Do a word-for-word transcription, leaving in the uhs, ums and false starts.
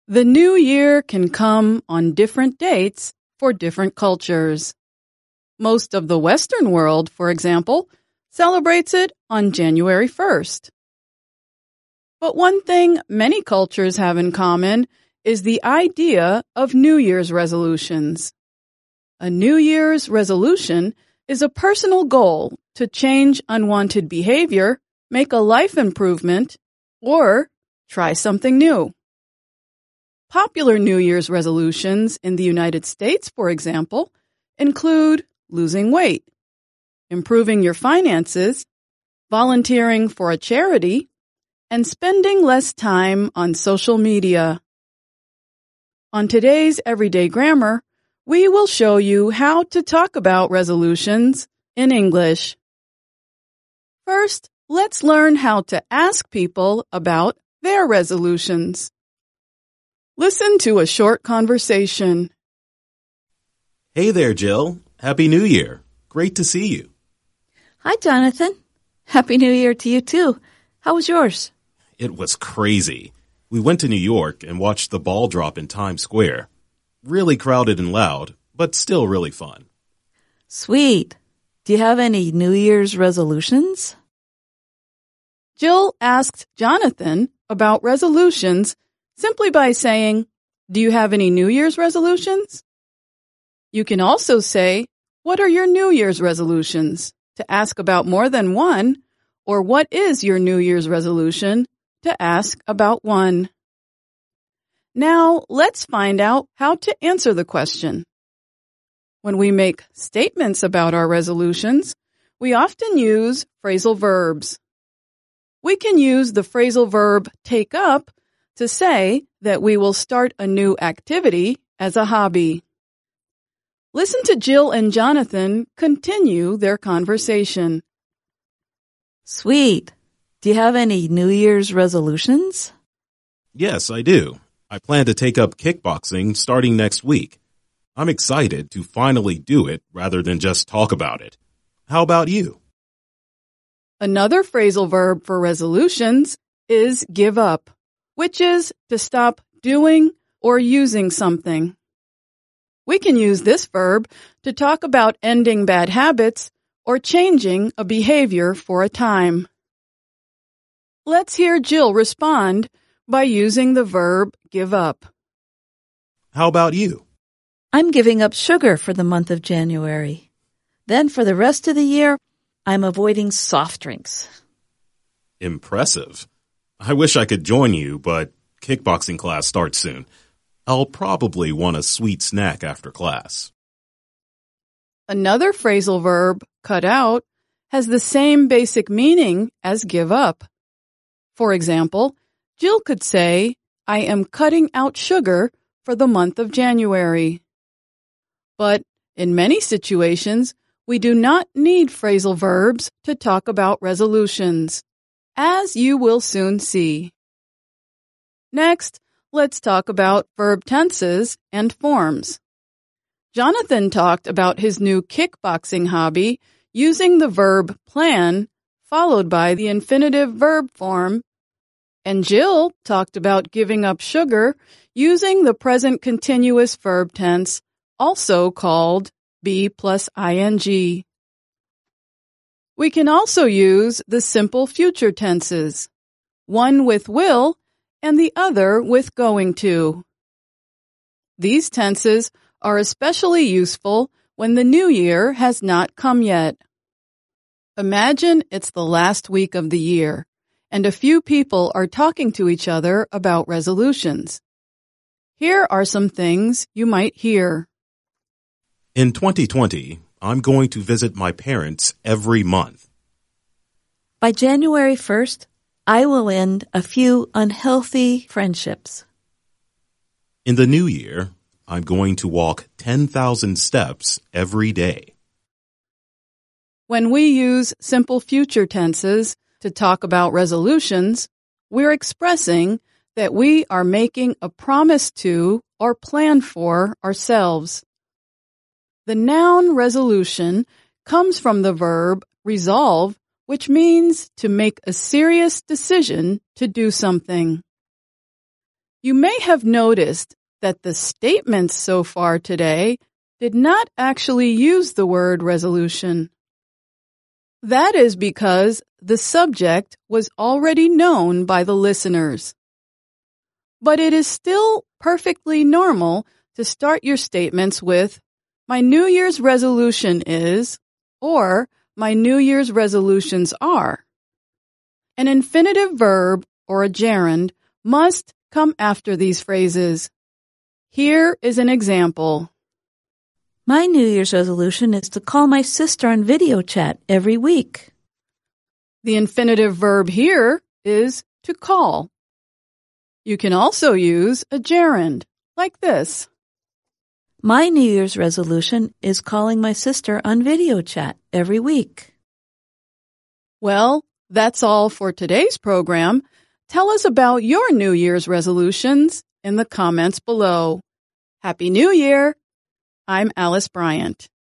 The new year can come on different dates for different cultures. Most of the Western world, for example, celebrates it on January first. But one thing many cultures have in common is the idea of New Year's resolutions. A New Year's resolution is a personal goal to change unwanted behavior, make a life improvement, or try something new. Popular New Year's resolutions in the United States, for example, include losing weight, improving your finances, volunteering for a charity, and spending less time on social media. On today's Everyday Grammar, we will show you how to talk about resolutions in English. First, let's learn how to ask people about their resolutions. Listen to a short conversation. Hey there, Jill. Happy New Year. Great to see you. Hi, Jonathan. Happy New Year to you, too. How was yours? It was crazy. We went to New York and watched the ball drop in Times Square. Really crowded and loud, but still really fun. Sweet. Do you have any New Year's resolutions? Jill asked Jonathan about resolutions simply by saying, "Do you have any New Year's resolutions?" You can also say, "What are your New Year's resolutions?" to ask about more than one, or "What is your New Year's resolution?" to ask about one. Now, let's find out how to answer the question. When we make statements about our resolutions, we often use phrasal verbs. We can use the phrasal verb take up to say that we will start a new activity as a hobby. Listen to Jill and Jonathan continue their conversation. Sweet. Do you have any New Year's resolutions? Yes, I do. I plan to take up kickboxing starting next week. I'm excited to finally do it rather than just talk about it. How about you? Another phrasal verb for resolutions is give up, which is to stop doing or using something. We can use this verb to talk about ending bad habits or changing a behavior for a time. Let's hear Jill respond by using the verb give up. How about you? I'm giving up sugar for the month of January. Then for the rest of the year, I'm avoiding soft drinks. Impressive. I wish I could join you, but kickboxing class starts soon. I'll probably want a sweet snack after class. Another phrasal verb, cut out, has the same basic meaning as give up. For example, Jill could say, "I am cutting out sugar for the month of January." But in many situations, we do not need phrasal verbs to talk about resolutions, as you will soon see. Next, let's talk about verb tenses and forms. Jonathan talked about his new kickboxing hobby using the verb plan, followed by the infinitive verb form, and Jill talked about giving up sugar using the present continuous verb tense, also called be plus ing. We can also use the simple future tenses, one with will and the other with going to. These tenses are especially useful when the new year has not come yet. Imagine it's the last week of the year, and a few people are talking to each other about resolutions. Here are some things you might hear. In twenty twenty, I'm going to visit my parents every month. By January first, I will end a few unhealthy friendships. In the new year, I'm going to walk ten thousand steps every day. When we use simple future tenses to talk about resolutions, we're expressing that we are making a promise to or plan for ourselves. The noun resolution comes from the verb resolve, which means to make a serious decision to do something. You may have noticed that the statements so far today did not actually use the word resolution. That is because the subject was already known by the listeners. But it is still perfectly normal to start your statements with, "My New Year's resolution is," or "My New Year's resolutions are." An infinitive verb or a gerund must come after these phrases. Here is an example. My New Year's resolution is to call my sister on video chat every week. The infinitive verb here is to call. You can also use a gerund, like this. My New Year's resolution is calling my sister on video chat every week. Well, that's all for today's program. Tell us about your New Year's resolutions in the comments below. Happy New Year! I'm Alice Bryant.